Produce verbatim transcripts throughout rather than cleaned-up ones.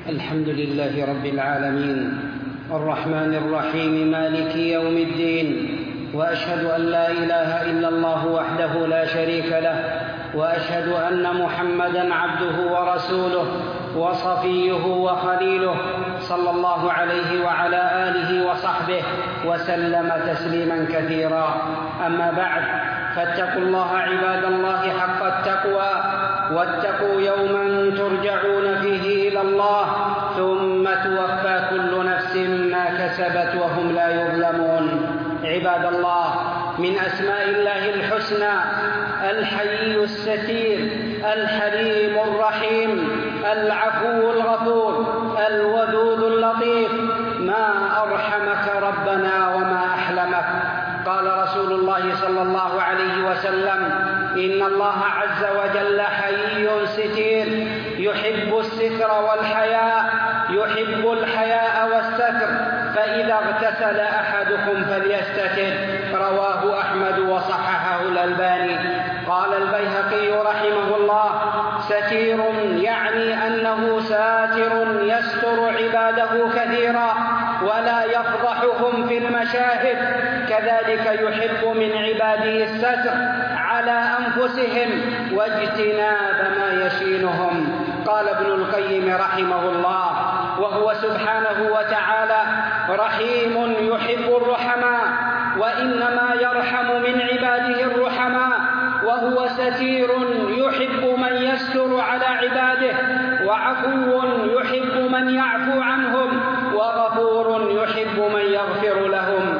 الحمد لله رب العالمين الرحمن الرحيم مالك يوم الدين، وأشهد أن لا إله إلا الله وحده لا شريك له، وأشهد أن محمدًا عبده ورسوله وصفيه وخليله، صلى الله عليه وعلى آله وصحبه وسلم تسليمًا كثيرا. أما بعد، فاتقوا الله عباد الله حق التقوى، واتقوا يومًا ترجعون فيه إلى الله ثم توفى كل نفس ما كسبت وهم لا يظلمون. عباد الله، من أسماء الله الحسنى الحي الستير، الحليم الرحيم، العفو الغفور، الودود اللطيف. ما أرحمك ربنا وما أحلمك. قال رسول الله صلى الله عليه وسلم: إن الله عز وجل حيي ستير، يحب الستر والحياء، يحب الحياء والستر، فإذا اغتسل أحدكم فليستتر. رواه أحمد وصححه الألباني. قال البيهقي رحمه الله: ستير يعني أنه ساتر يستر عباده كثيرا ولا يفضحهم في المشاهد، كذلك يحب من عباده الستر على أنفسهم واجتناب ما يشينهم. قال ابن القيم رحمه الله: وهو سبحانه وتعالى رحيم يحب الرحماء، وإنما يرحم من عباده الرحماء، وهو ستير يحب من يستر على عباده، وعفو يحب من يعفو عنهم، وغفور يحب من يغفر لهم،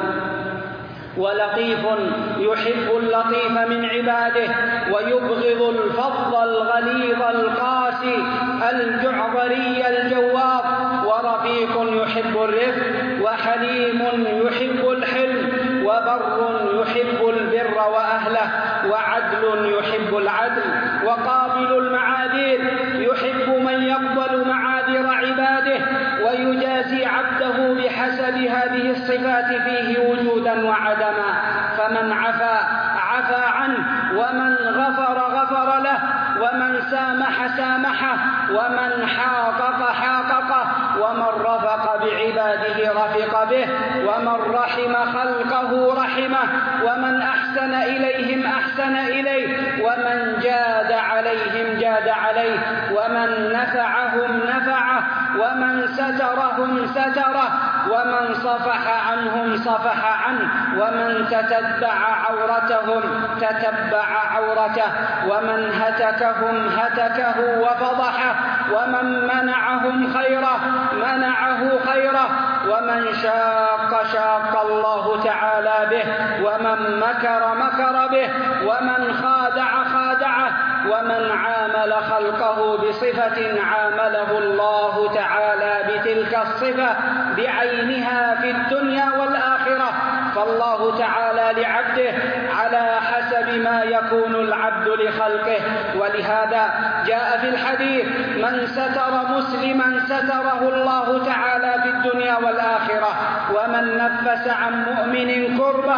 ولطيف يحب اللطيف من عباده، ويبغض الفظ الغليظ القاسي الجعبري الجواب، ورفيق يحب الرفق، وحليم يحب الحلم، وبر يحب البر وأهله، وعدل يحب العدل، وقابل المعاذير يحب من يقبل معاذير عباده، ويجازي عبده بحسب هذه الصفات فيه وجودا وعدما. فمن عفا عفا عنه، ومن غفر غفر له، ومن سامح سامحه، ومن حاقق حاققه، ومن رفق بعباده رفق به، ومن رحم خلقه رحمه، ومن أحسن إليهم أحسن إليه، ومن جاد عليهم جاد عليه، ومن نفعهم نفعه، ومن سترهم ستره، ومن صفح عنهم صفح عنه، ومن تتبع عورتهم تتبع عورته، ومن هتكهم هتكه وفضحه، ومن منعهم خيره منعه خيره، ومن شاق شاق الله تعالى به، ومن مكر مكر به، ومن خادع خادعه، ومن عامل خلقه بصفة عامله الله تعالى بتلك الصفة بعينها في الدنيا والآخرة. فالله تعالى لعبده على حسب ما يكون العبد لخلقه. ولهذا جاء في الحديث: من ستر مسلما ستره الله تعالى في الدنيا والآخرة، ومن نفس عن مؤمن كربة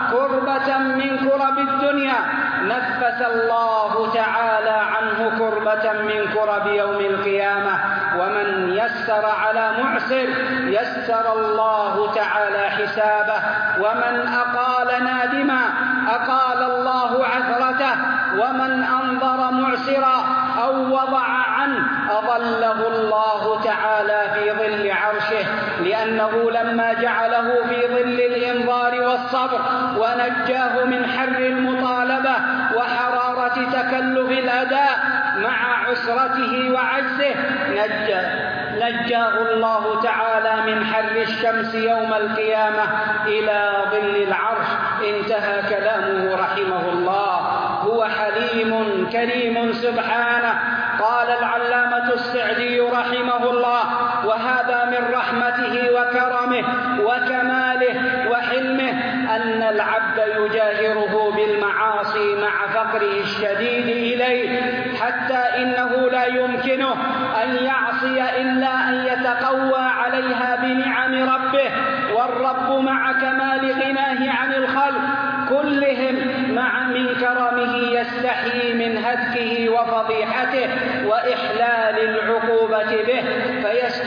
كربة من كرب الدنيا نفس الله تعالى عنه كربة من كرب يوم القيامة، ومن يسر على معسر يسر الله تعالى حسابه، ومن أقال نادما أقال الله عثرته، ومن أنظر معسرا أو وضع عنه أظله الله تعالى في ظل عرشه، لأنه لما جعله في ظل الإنظار والصبر ونجاه من حر المطالبة وحرارة تكلف الأداء مع عسرته وعجزه، نجاه نجاه الله تعالى من حر الشمس يوم القيامة إلى ظل العرش. انتهى كلامه رحمه الله. هو حليم كريم سبحانه. قال العلامة السعدي رحمه الله: وهذا من رحمته وكرمه وكماله وحلمه أن العبد يجاهره بالمعاصي مع فقره الشديد إليه، حتى إنه لا يمكنه أن يعصي إلا أن يتقوى عليها بنعم ربه، والرب مع كمال غناه عن الخلق كلهم مع من كرمه يستحيي من هتكه وفضيحته وإحلال العقوبة به، فيستحيي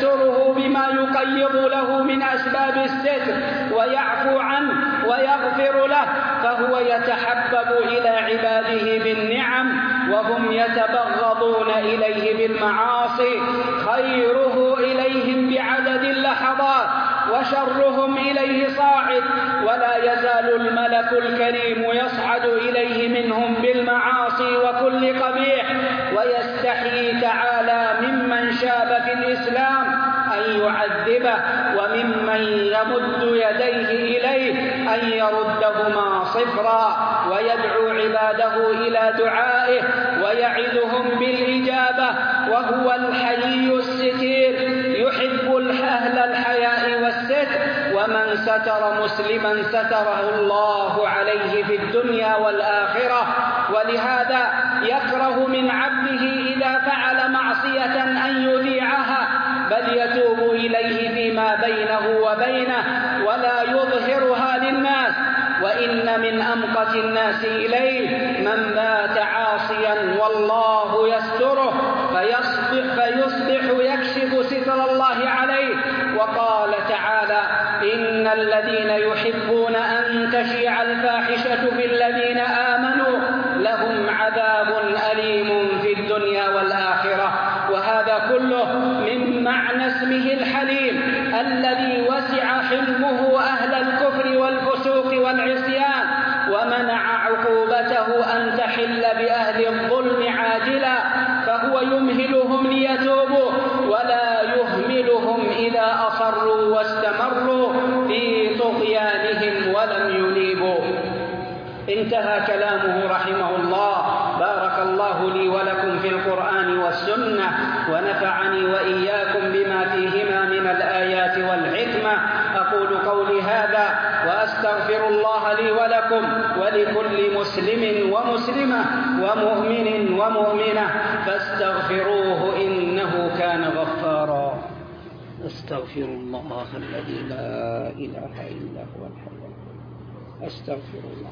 بالستر ويعفو عنه ويغفر له، فهو يتحبب إلى عباده بالنعم وهم يتبغضون إليه بالمعاصي، خيره إليهم بعدد اللحظات وشرهم إليه صاعد، ولا يزال الملك الكريم يصعد إليه منهم بالمعاصي وكل قبيح، ويستحيي تعالى ممن شاب في الإسلام أن يعذبه، وممن يمد يديه إليه أن يردهما صفرا، ويدعو عباده إلى دعائه ويعدهم بالإجابة، وهو الحيي الستير يحب أهل الحياء والستر، ومن ستر مسلما ستره الله عليه في الدنيا والآخرة. ولهذا يكره من عبده إذا فعل معصية أن يذيعها، بل يتوب إليه فيما بينه وبينه ولا يظهرها للناس. وإن من أمقت الناس إليه من مات عاصيا والله يستره فيصبح, فيصبح يكشف ستر الله عليه. وقال تعالى: إن الذين يحبون أن تشيع الفاحشة في الذين آمنوا لهم عذاب أليم في الدنيا والآخرة. وهذا كله من معنى اسمه الحليم الذي وسع حلمه أهل الكفر والفسوق والعصيان، ومنع عقوبته أن تحل بأهل الظلم عاجلا، فهو يمهلهم ليتوبوا ولا يهملهم إذا أصروا واستمروا في طغيانهم ولم ينيبوا. انتهى كلامه رحمه الله. بارك الله لي ولكم في القرآن والسنة، ونفعني وإياكم بما فيهما من الآيات والحكمة. أقول قولي هذا وأستغفر الله لي ولكم ولكل مسلم ومسلمة ومؤمن ومؤمنة فاستغفروه إنه كان غفارا. أستغفر الله الذي لا إله إلا هو الحي القيوم. أستغفر الله.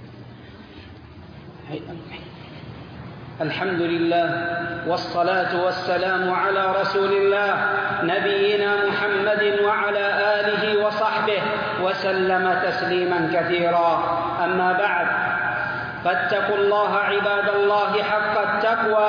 الحمد لله والصلاة والسلام على رسول الله نبينا محمد وعلى آله وصحبه وسلم تسليما كثيرا. أما بعد، فاتقوا الله عباد الله حق التقوى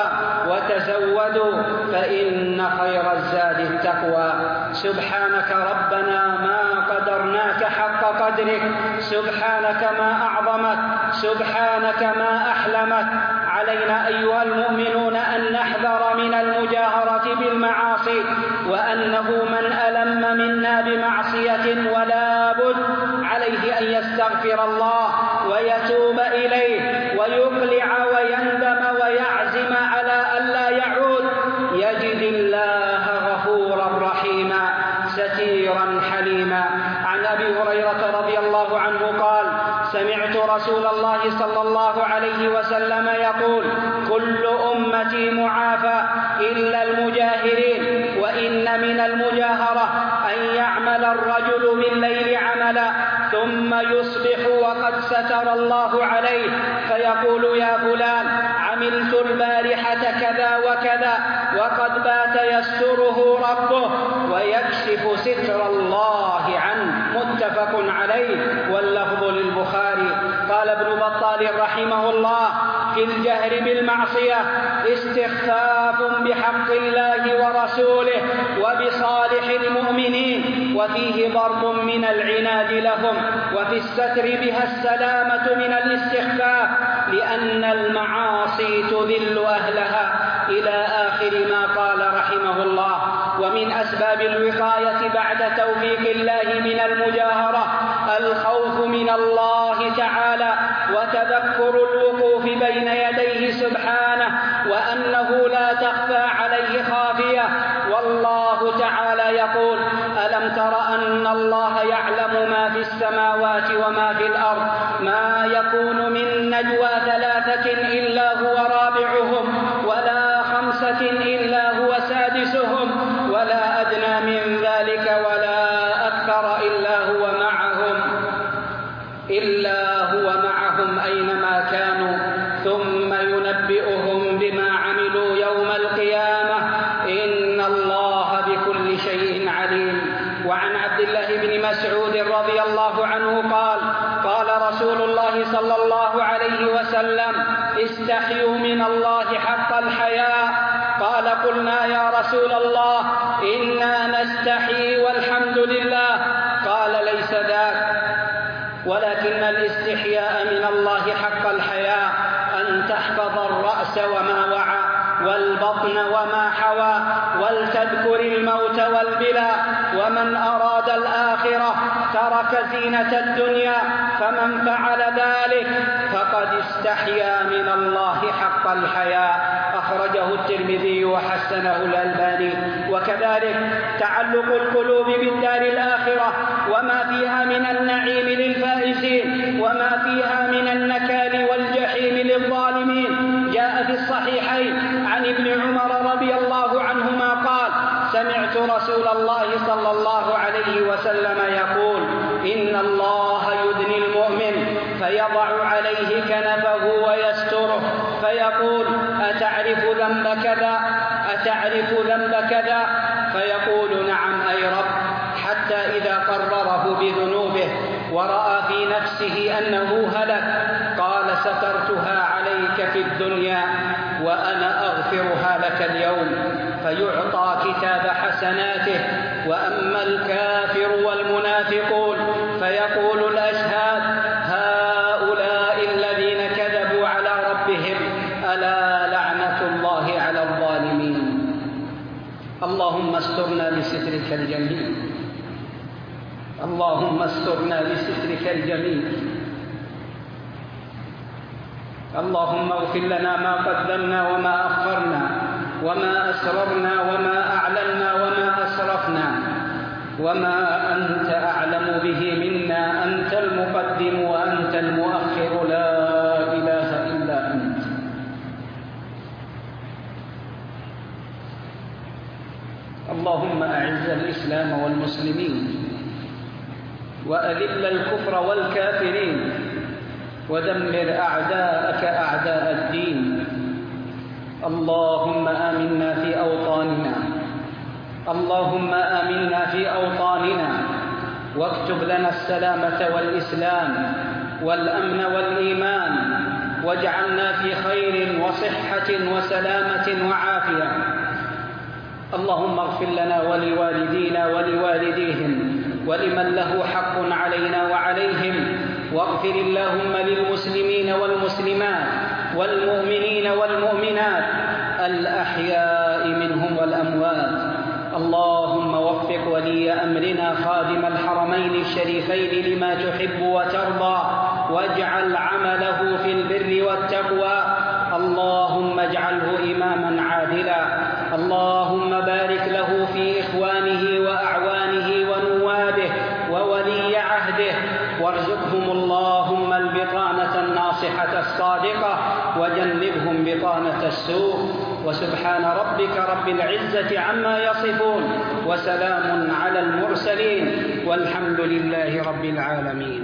وتزودوا فإن خير الزاد التقوى. سبحانك ربنا ما قدرناك حق قدرك، سبحانك ما أعظمك، سبحانك ما أحلمك. علينا أيها المؤمنون أن نحذر من المجاهرة بالمعاصي، وأنه من ألم منا بمعصية ولا بد عليه أن يستغفر الله ويتوب إليه ويقلع ويندم ويعزم على ألا يعود، يجد الله غفورا رحيما ستيرا حليما. عن أبي هريرة رضي الله عنه قال: سمعت رسول الله صلى الله عليه وسلم يقول: كل أمتي معافى إلا المجاهرين، وإن من المجاهرة أن يعمل الرجل بالليل عملا ثم يصبح وقد ستر الله عليه فيقول: يا فلان عملت البارحة كذا وكذا، وقد بات يستره ربه ويكشف ستر الله عنه. متفق عليه واللفظ للبخاري. قال ابن بطال رحمه الله: في الجهر بالمعصية استخفاف بحق الله ورسوله وبصالح المؤمنين، وفيه ضرب من العناد لهم، وفي الستر بها السلامة من الاستخفاف، لأن المعاصي تذل أهلها، إلى آخر ما قال رحمه الله. ومن أسباب الوقاية بعد توفيق الله من المجاهرة الخوف من الله تعالى وتذكر الوقوف بين يديه سبحانه، وأنه لا تخفى عليه خافية. والله تعالى يقول: ألم تر أن الله يعلم ما في السماوات وما في الأرض، ما يكون من نجوى ثلاثة إلا هو رابعهم، ولا خمسة إلا هو سادسهم، ولا أدنى من ذلك ولا أكثر إلا هو معهم إلا هو معهم أينما كانوا، ثم ينبئهم بما عملوا يوم القيامة، إن الله بكل شيء عليم. وعن عبد الله بن مسعود استحيوا من الله حق الحياء. قال قلنا يا رسول الله إنا نستحي والحمد لله. قال ليس ذاك، ولكن الاستحياء من الله حق الحياء أن تحفظ الرأس وما وعى والبطن وما حوى ولتذكر الموت والبلى. ومن أراد الآخرة ترك زينة الدنيا، فمن فعل ذلك فقد استحيا من الله حق الحياء. أخرجه الترمذي وحسنه الألباني. وكذلك تعلق القلوب بالدار الآخرة وما فيها من النعيم للفائزين وما فيها من النكال والجحيم للظالمين. جاء في الصحيحين عن ابن عمر رضي الله عنهما قال: سمعت رسول الله صلى الله عليه وسلم يقول: إن الله يدني المؤمن فيضع عليه كنفه ويستره فيقول: أتعرف ذنب كذا؟ أتعرف ذنب كذا؟ فيقول: نعم أي رب. حتى إذا قرره بذنوبه ورأى في نفسه أنه هلك قال: سترتها عليك في الدنيا وأنا أغفرها لك اليوم. فيعطى كتاب حسناته. وأما الكافر والمنافقون فيقول الأشهاد: هؤلاء الذين كذبوا على ربهم، ألا لعنة الله على الظالمين. اللهم استرنا بسترك الجميل، اللهم استرنا بسترك الجميل. اللهم اغفر لنا ما قدمنا وما أخرنا وما أسررنا وما أعلنا وما أسرفنا وما أنت أعلم به منا. أنت المقدم وأنت المؤخر، لا إله إلا أنت. اللهم أعز الإسلام والمسلمين وأذل الكفر والكافرين ودمر أعداءك أعداء الدين. اللهم آمنا في أوطاننا، اللهم آمنا في أوطاننا واكتب لنا السلامة والإسلام والأمن والإيمان، واجعلنا في خير وصحة وسلامة وعافية. اللهم اغفر لنا ولوالدينا ولوالديهم ولمن له حق علينا وعليهم، واغفر اللهم للمسلمين والمسلمات والمؤمنين والمؤمنات الأحياء منهم والأموات. اللهم وفق ولي أمرنا خادم الحرمين الشريفين لما تحب وترضى، واجعل عمله في البر والتقوى. اللهم اجعله إماما عادلا. اللهم بارك له في إخوانه وأعوانه ونوابه وولي عهده، وارزقهم اللهم البطانة الناصحة الصادقة، وجنبهم بطانة السوء. وسبحان ربك رب العزة عما يصفون، وسلام على المرسلين، والحمد لله رب العالمين.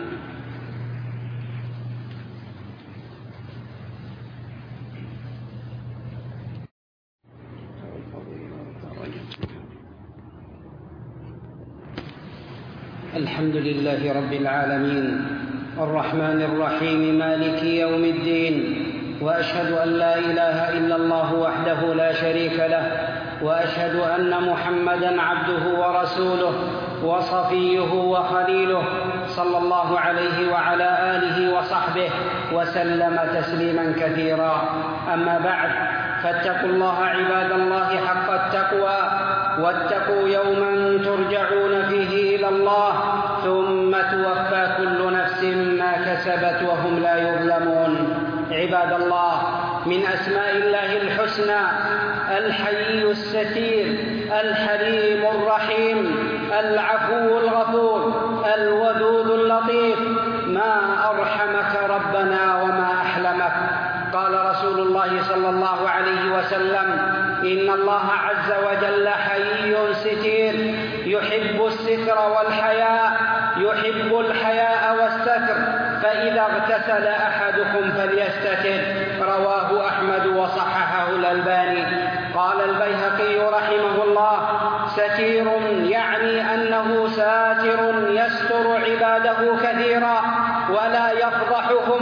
الحمد لله رب العالمين الرحمن الرحيم مالك يوم الدين، وأشهد أن لا إله إلا الله وحده لا شريك له، وأشهد أن محمدًا عبده ورسوله وصفيه وخليله، صلى الله عليه وعلى آله وصحبه وسلم تسليمًا كثيرا. أما بعد، فاتقوا الله عباد الله حق التقوى، واتقوا يوما ترجعون فيه إلى الله ثم توفى كل نفس ما كسبت وهم لا يظلمون. عباد الله، من أسماء الله الحسنى الحي الستير، الحليم الرحيم، العفو الغفور، الودود اللطيف. ما أرحمك ربنا وما أحلمك. قال رسول الله صلى الله عليه وسلم: إن الله عز وجل حي ستير يحب الستر والحياء، يحب الحياء والستر، فإذا اغتسل أحدكم فليستتر. رواه أحمد وصححه الألباني. قال البيهقي رحمه الله: ستير يعني أنه ساتر يستر عباده كثيرا ولا يفضحهم في المشاهد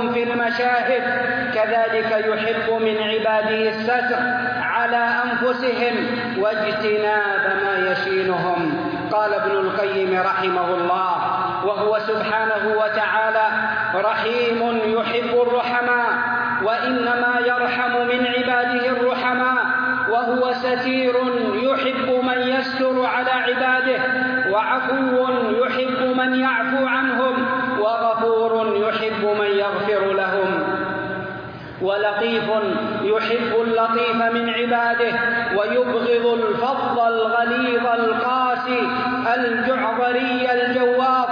المشاهد. كذلك يحب من عباده الستر على أنفسهم واجتناب ما يشينهم. قال ابن القيم رحمه الله: وهو سبحانه وتعالى رحيم يحب الرحماء، وإنما يرحم من عباده الرحماء، وهو ستير يحب من يستر على عباده، وعفو يحب من يعفو عنهم، وغفور يحب من يغفر لهم، ولطيف يحب اللطيف من عباده، ويبغض الفظ الغليظ القاسي الجعبري الجواب،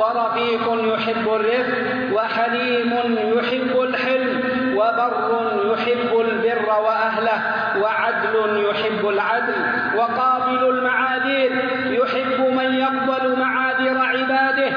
ورفيق يحب الرفق، وحليم يحب الحلم، وبر يحب البر وأهله، وعدل يحب العدل، وقابل المعاذير يحب من يقبل معاذير عباده،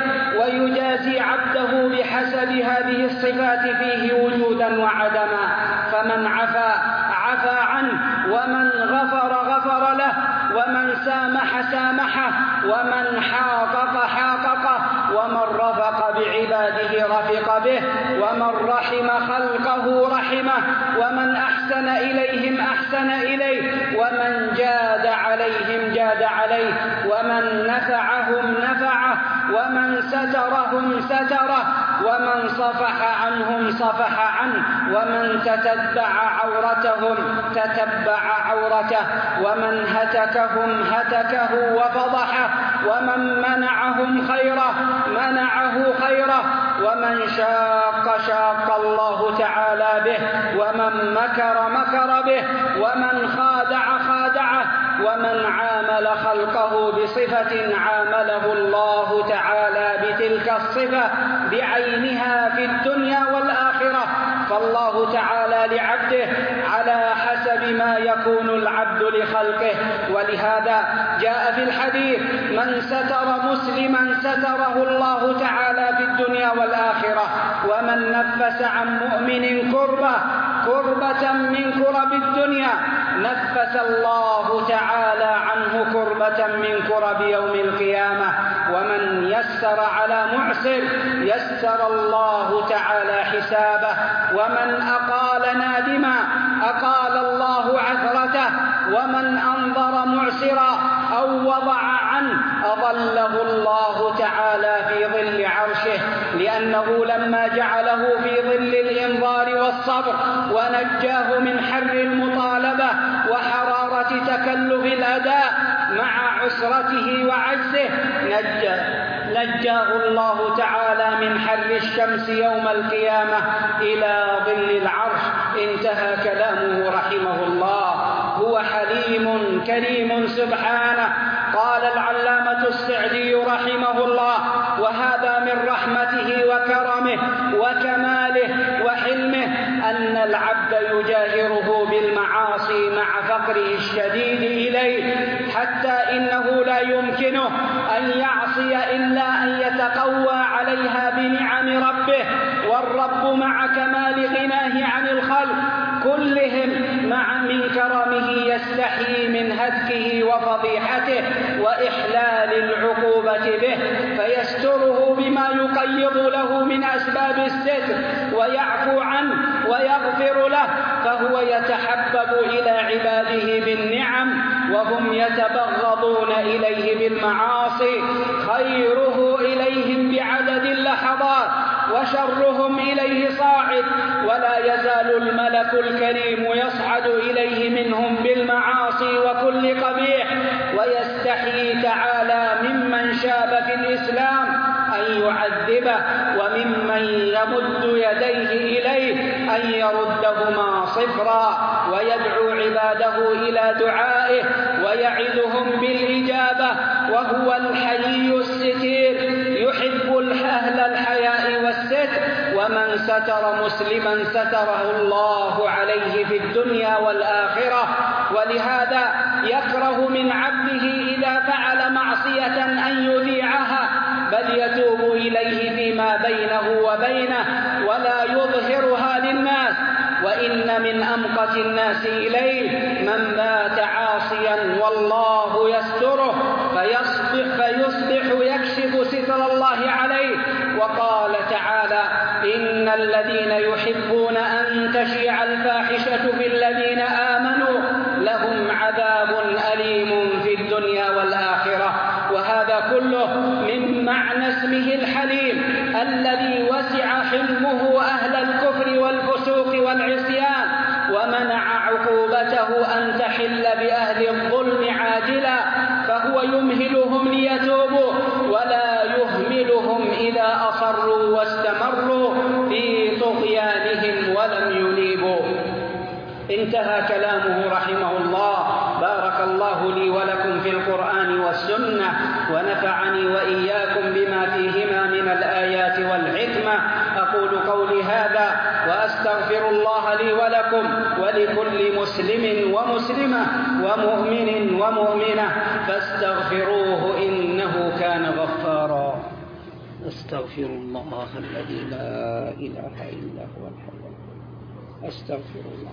ويجازي عبده بحسب هذه الصفات فيه وجودا وعدما. فمن عفا عفا عنه، ومن غفر غفر له، ومن سامح سامحه، ومن حاقق حاققه، ومن رفق بعباده رفق به، ومن رحم خلقه رحمه، ومن أحسن إليهم أحسن إليه، ومن جاد عليهم جاد عليه، ومن نفعهم نفعه، ومن سترهم ستره، ومن صفح عنهم صفح عنه، ومن تتبع عورتهم تتبع عورته، ومن هتكهم هتكه وفضحه، ومن منعهم خيره منعه خيره، ومن شاق شاق الله تعالى به، ومن مكر مكر به، ومن خادع خادعه، ومن عامل خلقه بصفة عامله الله تعالى بتلك الصفة بعينها في الدنيا والآخرة. فالله تعالى لعبده على حسب ما يكون العبد لخلقه. ولهذا جاء في الحديث: من ستر مسلما ستره الله تعالى في الدنيا والآخرة، ومن نفس عن مؤمن كربة كربة من كرب الدنيا نفس الله تعالى عنه كربة من كرب يوم القيامة، ومن يسر على معسر يسر الله تعالى حسابه، ومن أقال نادما أقال الله عثرته، ومن أنظر معسرا أو وضع عنه أظله الله تعالى في ظل عرشه، لأنه لما جعله في ظل الإنظار والصبر ونجاه من حر المطالبة وحرارة تكلف الأداء مع عسرته وعجزه نجاه نجاه الله تعالى من حر الشمس يوم القيامة إلى ظل العرش. انتهى كلامه رحمه الله. هو حليم كريم سبحانه. قال العلامة السعدي رحمه الله: وهذا من رحمته وكرمه وكماله وحلمه أن العبد يجاهره بالمعاصي مع فقره الشديد إليه، حتى إنه لا يمكنه أن يعصي إلا أن يتقوى عليها بنعم ربه، والرب مع كمال غناه عن الخلق كلهم مع من كرمه يستحيي من هتكه وفضيحته وإحلال العقوبة به، فيستره بما يقيض له من أسباب الستر ويعفو عنه ويغفر له، فهو يتحبب إلى عباده بالنعم وهم يتبغضون إليه بالمعاصي، خيره إليهم بعدد اللحظات وشرهم إليه صاعد، ولا يزال الملك الكريم يصعد إليه منهم بالمعاصي وكل قبيح، ويستحيي تعالى ممن شاب في الإسلام أن يعذبه، وممن يمد يديه إليه أن يردهما صفرا، ويدعو عباده إلى دعائه ويعدهم بالإجابة، وهو الحيي الستير يحب أهل الحياء والستر، ومن ستر مسلما ستره الله عليه في الدنيا والآخرة. ولهذا يكره من عبده إذا فعل معصية أن يذيعها، بل يتوب إليه فيما بينه وبينه ولا يظهرها للناس. وإن من أمقت الناس إليه من مات عاصيا والله يستره فيصبح, فيصبح يكشف ستر الله عليه. وقال تعالى: إن الذين يحبون أن تشيع الفاحشة في الذين آمنوا لهم عذاب أليم في الدنيا والآخرة. وهذا كله من معنى اسمه الحليم الذي وسع حلمه أهل الكفر والفسوق والعصيان، ومنع عقوبته أن تحل بأهل الظلم عاجلا، فهو يمهلهم ليتوبوا ولا يهملهم إذا أصروا واستمروا في طغيانهم ولم ينيبوا. انتهى كلامه رحمه الله. بارك الله لي ولكم في القرآن والسنة، ونفعني وإياكم بما فيهما من الآيات والحكمة. أقول قولي هذا وأستغفر الله لي ولكم ولكل مسلم ومسلمة ومؤمن ومؤمنة فاستغفروه إنه كان غفارا. أستغفر الله الذي لا إله إلا هو الحي. أستغفر الله.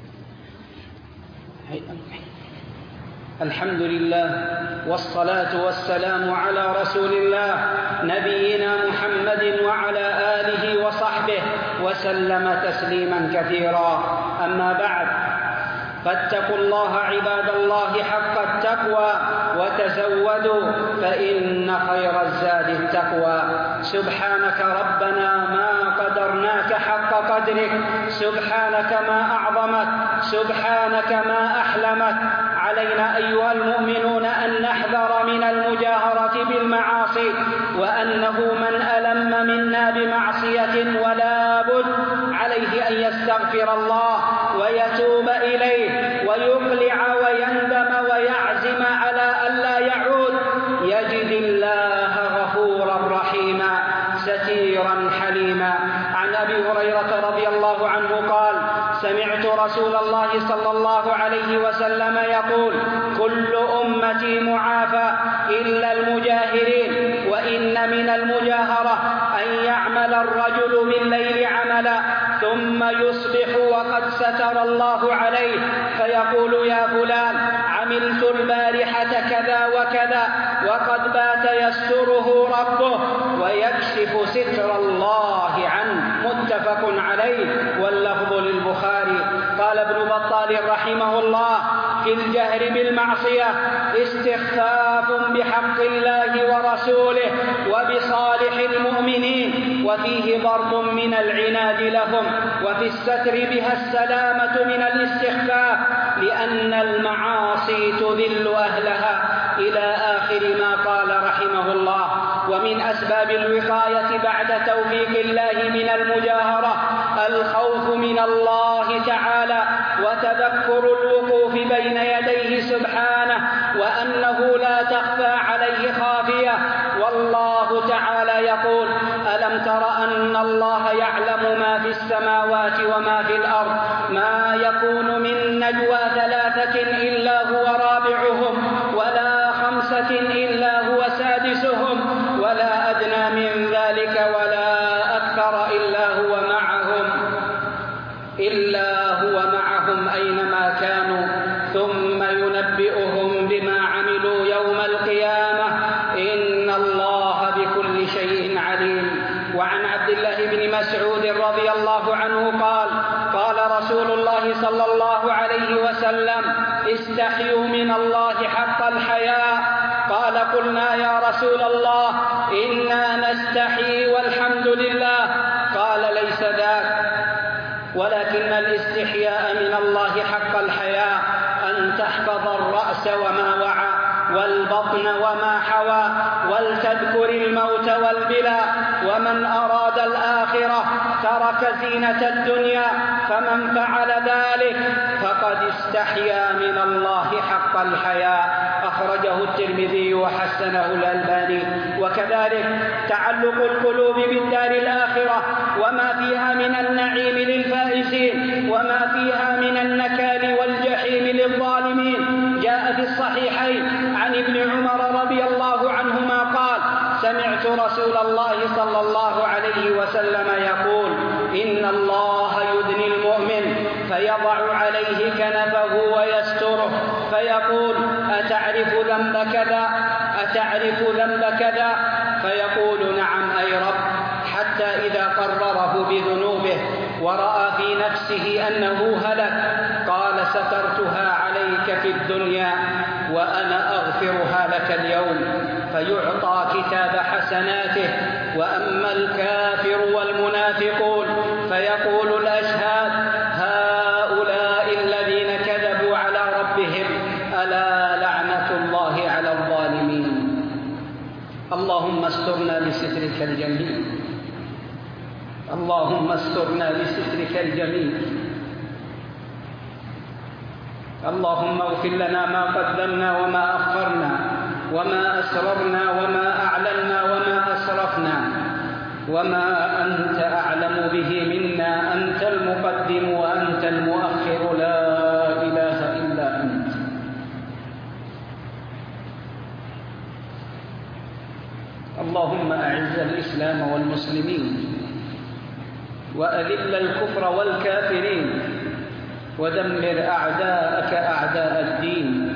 الحمد لله والصلاة والسلام على رسول الله نبينا محمد وعلى آله وصحبه وسلم تسليما كثيرا. أما بعد، فاتقوا الله عباد الله حق التقوى وتزودوا فإن خير الزاد التقوى. سبحانك ربنا ما قدرناك حق قدرك، سبحانك ما أعظمك، سبحانك ما أحلمك. علينا أيها المؤمنون أن نحذر من المجاهرة بالمعاصي، وأنه من ألم منا بمعصية ولا بد عليه أن يستغفر الله ويتوب إليه ويقلع ويندم ويعزم على ألا يعود، يجد الله غفورا رحيما ستيرا حليما. عن أبي هريرة رضي الله عنه قال: سمعت رسول الله صلى الله عليه وسلم يقول: كل أمتي معافى إلا المجاهرين، وإن من المجاهرة أن يعمل الرجل بالليل عملا ثم يصبح وقد ستر الله عليه فيقول: يا فلان عملت البارحة كذا وكذا، وقد بات يستره ربه ويكشف ستر الله عنه. متفق عليه واللفظ للبخاري. قال ابن بطال رحمه الله: في الجهر بالمعصية استخفاف بحق الله ورسوله وبصالح المؤمنين، وفيه ضرب من العناد لهم، وفي الستر بها السلامة من الاستخفاف، لأن المعاصي تذل أهلها، إلى آخر ما قال رحمه الله. ومن أسباب الوقاية بعد توفيق الله من المجاهرة الخوف من الله تعالى وتذكر الوقوف بين يديه سبحانه، وأنه لا تخفى عليه خافية. والله تعالى يقول: ألم تر أن الله يعلم ما في السماوات وما في الأرض، ما يكون من نجوى ثلاثة إلا هو رابعهم، ولا خمسة إلا هو سادسهم، ولا أدنى من ذلك ولا أكثر إلا هو معهم إلا هو معهم أينما كانوا، ثم ينبئهم بما عملوا يوم القيامة، إن الله بكل شيء عليم. وعن عبد الله بن مسعود رضي الله عنه قال: قال رسول الله صلى الله عليه وسلم: استحيوا من الله حق الحياء. قال: قلنا يا رسول الله إنا نستحي والحمد لله. قال: ليس ذاك، ولكن الاستحياء من الله حق الحياء أن تحفظ الرأس وما وعى، والبطن وما حوى، ولتذكر الموت والبلى. ومن أراد الآخرة ترك زينة الدنيا، فمن فعل ذلك فقد استحيا من الله حق الحياء. أخرجه الترمذي وحسنه الألباني. وكذلك تعلق القلوب بالدار الآخرة وما فيها من النعيم للفائزين، وما فيها من النكال والجحيم للظالمين. جاء في الصحيحين عن ابن عمر رضي الله عنهما قال: سمعت رسول الله صلى الله عليه وسلم يقول: إن الله يدني المؤمن فيضع عليه كنفه ويستره فيقول: أتعرف ذنب كذا؟ أتعرف ذنب كذا؟ فيقول: نعم أي رب، حتى إذا قرره أنه هلك. قال سترتها عليك في الدنيا وأنا أغفرها لك اليوم، فيعطى كتاب حسناته. وأما الكافر والمنافقون فيقول الأشهاد هؤلاء الذين كذبوا على ربهم، ألا لعنة الله على الظالمين. اللهم استرنا بسترك الجميل، اللهم استرنا بسترك الجميل. اللهم اغفر لنا ما قدمنا وما أخرنا وما أسررنا وما أعلنا وما أسرفنا وما أنت أعلم به منا. أنت المقدم وأنت المؤخر، لا إله إلا أنت. اللهم أعز الإسلام والمسلمين وأذل الكفر والكافرين ودمر أعداءك أعداء الدين.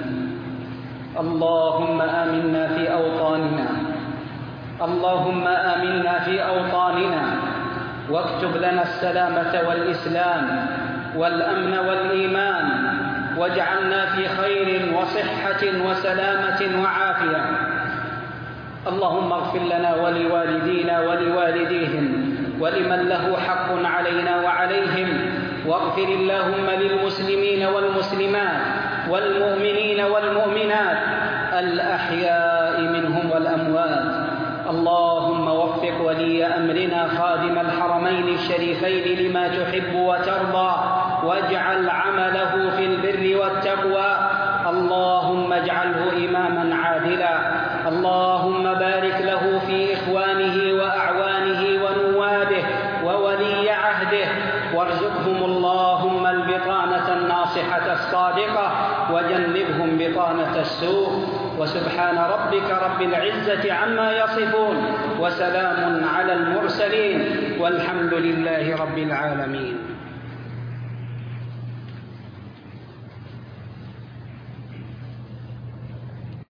اللهم آمنا في أوطاننا، اللهم آمنا في أوطاننا، واكتب لنا السلامة والإسلام والأمن والإيمان، واجعلنا في خير وصحة وسلامة وعافية. اللهم اغفر لنا ولوالدينا ولوالديهم ولمن له حق علينا وعليهم، واغفر اللهم للمسلمين والمسلمات والمؤمنين والمؤمنات الأحياء منهم والأموات. اللهم وفق ولي أمرنا خادم الحرمين الشريفين لما تحب وترضى، واجعل عمله في البر والتقوى. اللهم اجعله إماما عادلا. اللهم بارك له في إخوانه وأعوانه ونوابه وولي عهده، وارزقهم اللهم البطانة الناصحة الصادقة، وجنبهم بطانة السوء. وسبحان ربك رب العزة عما يصفون، وسلام على المرسلين، والحمد لله رب العالمين.